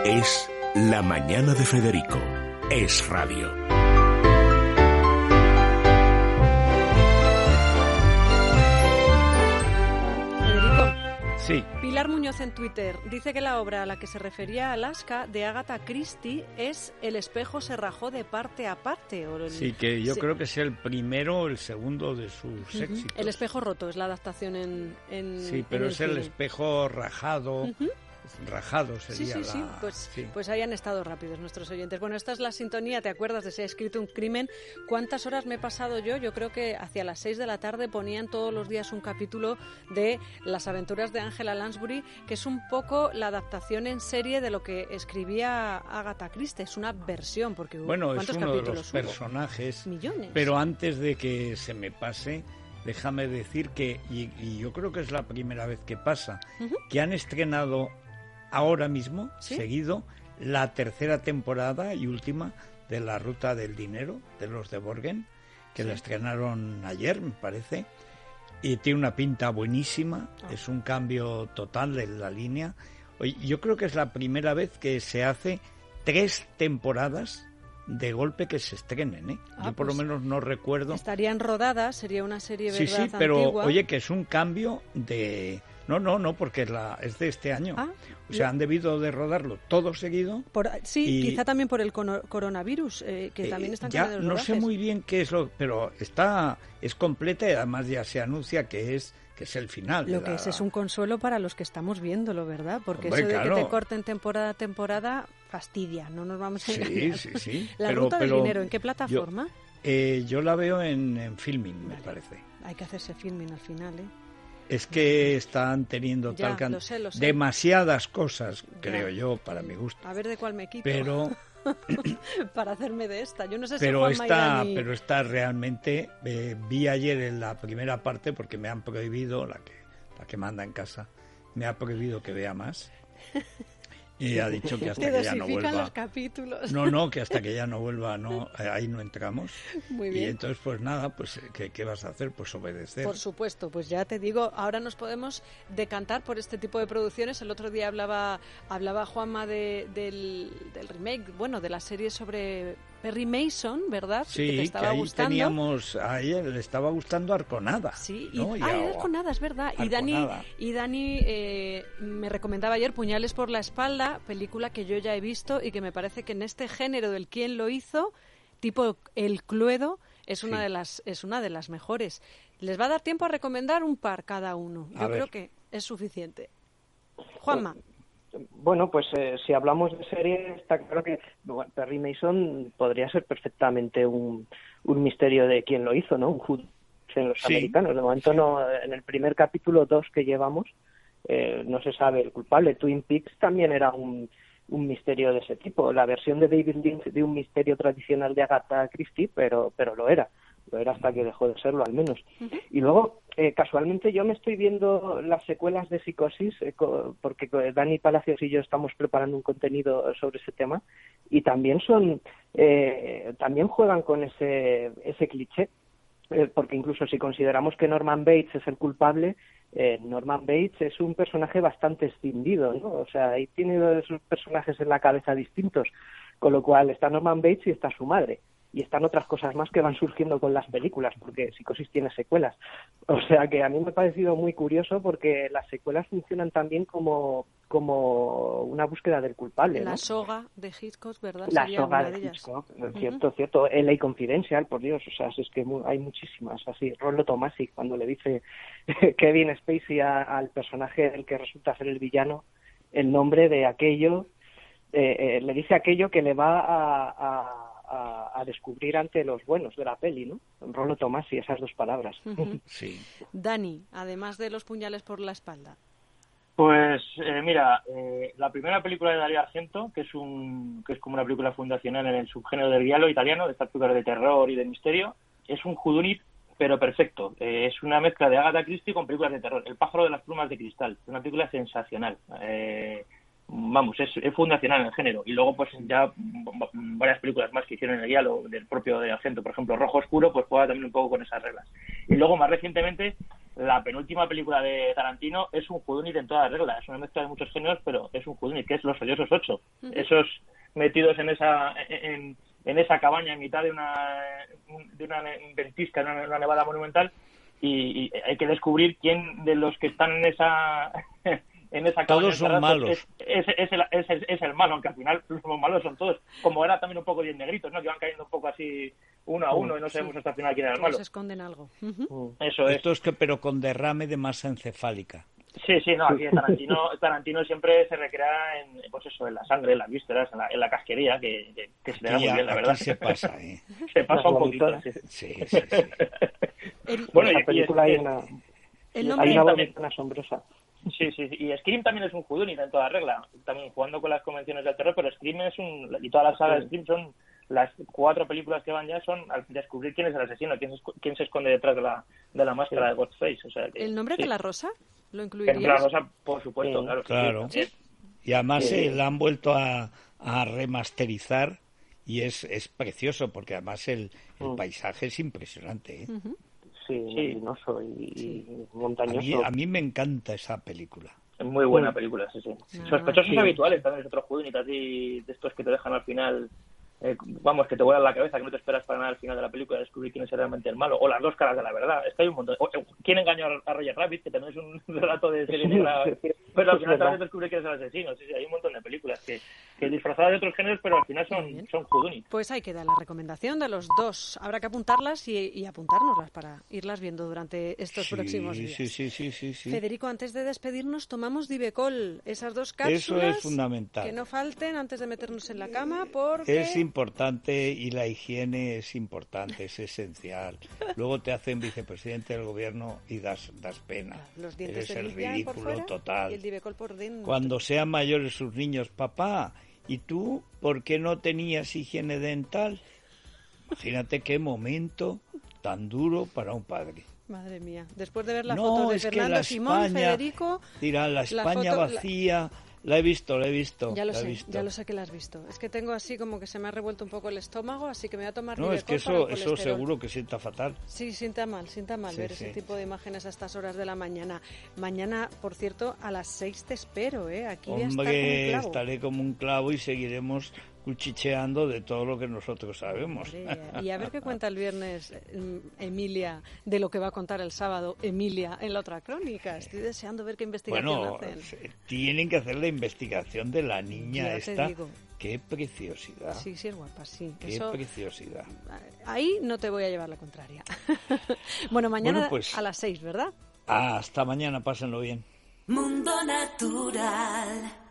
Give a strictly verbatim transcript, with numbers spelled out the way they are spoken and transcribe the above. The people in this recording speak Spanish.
Es La Mañana de Federico. Es radio. Sí. Pilar Muñoz en Twitter dice que la obra a la que se refería Alaska de Agatha Christie es El espejo se rajó de parte a parte. O el... Sí, que yo sí. creo que es el primero o el segundo de sus uh-huh. éxitos. El espejo roto es la adaptación en, en Sí, pero en el es el cine. espejo rajado. Uh-huh. Rajado sería sí, sí, sí. la... Pues, sí. pues hayan estado rápidos nuestros oyentes. Bueno, esta es la sintonía, ¿te acuerdas de Se ha escrito un crimen? ¿Cuántas horas me he pasado yo? Yo creo que hacia las seis de la tarde ponían todos los días un capítulo de Las aventuras de Angela Lansbury, que es un poco la adaptación en serie de lo que escribía Agatha Christie. Es una versión, porque bueno, ¿cuántos es uno capítulos de los hubo? Personajes. Millones. Pero antes de que se me pase, déjame decir que, y, y yo creo que es la primera vez que pasa, uh-huh. que han estrenado ahora mismo, ¿sí? seguido, la tercera temporada y última de La Ruta del Dinero, de los de Borgen, que sí. la estrenaron ayer, me parece, y tiene una pinta buenísima, oh. es un cambio total de la línea. Oye, yo creo que es la primera vez que se hace tres temporadas de golpe que se estrenen, ¿eh? Ah, yo por pues lo menos no recuerdo. Estarían rodadas, sería una serie, ¿verdad? Sí, sí, pero antigua. Oye, que es un cambio de... No, no, no, porque es, la, es de este año. Ah, o sea, han debido de rodarlo todo seguido. Por, sí, y, quizá también por el cono, coronavirus, eh, que eh, también están ya cambiando no los sé muy bien qué es lo... Pero está es completa y además ya se anuncia que es que es el final. Lo que la... es es un consuelo para los que estamos viéndolo, ¿verdad? Porque Hombre, eso de claro. que te corten temporada a temporada fastidia, no nos vamos a engañar. Sí, sí, sí. La pero, Ruta pero del Dinero, ¿en qué plataforma? Yo, eh, yo la veo en, en Filmin, vale. me parece. Hay que hacerse Filmin al final, ¿eh? Es que están teniendo ya, tal lo sé, lo sé. demasiadas cosas, ya. creo yo, para mi gusto. A ver de cuál me quito. Pero para hacerme de esta. Yo no sé pero si esta, Maidani... pero esta realmente eh, vi ayer en la primera parte porque me han prohibido la que la que manda en casa me ha prohibido que vea más. Y ha dicho que hasta Te que ya no vuelva. los capítulos. No, no, que hasta que ya no vuelva, no, ahí no entramos. Muy bien. Y entonces, pues nada, pues ¿qué, qué vas a hacer? Pues obedecer. Por supuesto, pues ya te digo, ahora nos podemos decantar por este tipo de producciones. El otro día hablaba hablaba Juanma de, del, del remake, bueno, de la serie sobre Perry Mason, ¿verdad? Sí, que, te estaba que ahí gustando. teníamos, a ella le estaba gustando Arconada. Sí, y, ¿no? ah, y era Arconada, es verdad. Arconada. Y Dani, y Dani eh, me recomendaba ayer Puñales por la espalda, película que yo ya he visto y que me parece que en este género del quién lo hizo, tipo El Cluedo, es una, sí. de, las, es una de las mejores. Les va a dar tiempo a recomendar un par cada uno. Yo creo que es suficiente. Juanma. Bueno, pues eh, si hablamos de serie, está claro que bueno, Perry Mason podría ser perfectamente un, un misterio de quién lo hizo, ¿no? Un hood en los sí. americanos. De momento no, en el primer capítulo dos que llevamos, eh, no se sabe el culpable. Twin Peaks también era un, un misterio de ese tipo. La versión de David Lynch de un misterio tradicional de Agatha Christie, pero, pero lo era. Lo era hasta que dejó de serlo, al menos. Uh-huh. Y luego, eh, casualmente, yo me estoy viendo las secuelas de Psicosis, eh, co- porque Dani Palacios y yo estamos preparando un contenido sobre ese tema, y también son, eh, también juegan con ese, ese cliché, eh, porque incluso si consideramos que Norman Bates es el culpable, eh, Norman Bates es un personaje bastante escindido, ¿no? O sea, ahí tiene dos personajes en la cabeza distintos, con lo cual está Norman Bates y está su madre. Y están otras cosas más que van surgiendo con las películas, porque Psicosis tiene secuelas. O sea que a mí me ha parecido muy curioso porque las secuelas funcionan también como, como una búsqueda del culpable, ¿no? La soga de Hitchcock, ¿verdad? La Sería soga una de, de Hitchcock, uh-huh. cierto, cierto. L A Confidencial, por Dios, o sea, es que hay muchísimas, así. Rollo Tomasi, cuando le dice Kevin Spacey a, al personaje del que resulta ser el villano, el nombre de aquello, eh, eh, le dice aquello que le va a... a A, a descubrir ante los buenos de la peli, ¿no? Rollo Tomasi, esas dos palabras. Uh-huh. Sí. Dani, además de los puñales por la espalda. Pues eh, mira, eh, la primera película de Dario Argento, que es un que es como una película fundacional en el subgénero del giallo italiano, de estas películas de terror y de misterio, es un whodunit pero perfecto. Eh, es una mezcla de Agatha Christie con películas de terror. El pájaro de las plumas de cristal, es una película sensacional. Eh, Vamos, es, es fundacional en el género. Y luego, pues ya varias películas más que hicieron en el guialo del propio de Argento, por ejemplo, Rojo Oscuro, pues juega también un poco con esas reglas. Y luego, más recientemente, la penúltima película de Tarantino es un whodunit en toda regla. Es una mezcla de muchos géneros, pero es un whodunit, que es Los Odiosos Ocho. Uh-huh. Esos metidos en esa en, en esa cabaña en mitad de una de una ventisca, en una, una nevada monumental, y, y hay que descubrir quién de los que están en esa en esa cabaña todos son malos. Es, es, es, el, es, el, es el malo, aunque al final los malos son todos, como era también un poco diez negritos, ¿no? Que van cayendo un poco así uno a uno y no sabemos sí. hasta el final quién era el malo. Se esconden algo. Uh-huh. Eso es. Esto es que pero con derrame de masa encefálica. Sí, sí, no, aquí Tarantino, Tarantino siempre se recrea en, pues eso, en la sangre, en las vísceras, en la, en la casquería, que, que, que se le da muy bien, la verdad. Se pasa, ¿eh? Se pasa un poquito, sí. Sí, sí, sí. El, bueno, en la película hay una, el hay una vomitación asombrosa. Sí, sí, y Scream también es un whodunit en toda regla, también jugando con las convenciones del terror, pero Scream es un, y toda la saga de Scream son, las cuatro películas que van ya son al descubrir quién es el asesino, quién se, quién se esconde detrás de la, de la máscara sí. de Ghostface. O sea, que, ¿El nombre sí. de la rosa lo incluirías? El de la rosa, por supuesto, sí. claro. Claro. Sí. Y además sí. eh, la han vuelto a, a remasterizar y es, es precioso, porque además el, el paisaje es impresionante, ¿eh? Uh-huh. Sí, sí, luminoso y, sí. y montañoso. A mí, a mí me encanta esa película. Es muy buena película, sí, sí. Ah, Sospechosos sí. habituales también es otro whodunit así, de estos que te dejan al final, eh, vamos, que te vuelan la cabeza, que no te esperas para nada al final de la película descubrir quién es realmente el malo, o las dos caras de la verdad. Es que hay un montón. O, eh, ¿Quién engañó a Roger Rabbit? Que también es un relato de serie negra, pero al final también descubre quién es el asesino. Sí, sí, hay un montón de películas que, que disfrazadas de otros géneros, pero al final son, son whodunit. Pues ahí queda la recomendación de los dos. Habrá que apuntarlas y, y apuntárnoslas para irlas viendo durante estos sí, próximos días. Sí, sí, sí, sí, sí. Federico, antes de despedirnos, tomamos Divecol, esas dos cápsulas. Eso es fundamental. Que no falten antes de meternos en la cama, porque... Es importante y la higiene es importante, es esencial. Luego te hacen vicepresidente del gobierno y das, das pena. Claro, los dientes Eres se el ridículo por fuera total. Y el Divecol por dentro. Cuando sean mayores sus niños, papá, ¿y tú por qué no tenías higiene dental? Imagínate qué momento tan duro para un padre. Madre mía, después de ver la no, foto de es Fernando que la Simón, España, Federico... Dirá, la España la foto, vacía... La... La he visto, la he visto. Ya lo la sé, he visto. ya lo sé que la has visto. Es que tengo así como que se me ha revuelto un poco el estómago, así que me voy a tomar No, es que eso, eso seguro que sienta fatal. Sí, sienta mal, sienta mal sí, ver sí. ese tipo de imágenes a estas horas de la mañana. Mañana, por cierto, a las seis te espero, ¿eh? Aquí Hombre, voy a estar como un clavo. Estaré como un clavo y seguiremos cuchicheando de todo lo que nosotros sabemos. Hombre, y a ver qué cuenta el viernes Emilia de lo que va a contar el sábado Emilia en la otra crónica. Estoy deseando ver qué investigación bueno, hacen. Tienen que hacer la investigación de la niña ya esta. Te digo. Qué preciosidad. Sí, sí es guapa, sí. Qué Eso, preciosidad. Ahí no te voy a llevar la contraria. Bueno, mañana bueno, pues, a las seis, ¿verdad? Hasta mañana, pásenlo bien. Mundo Natural.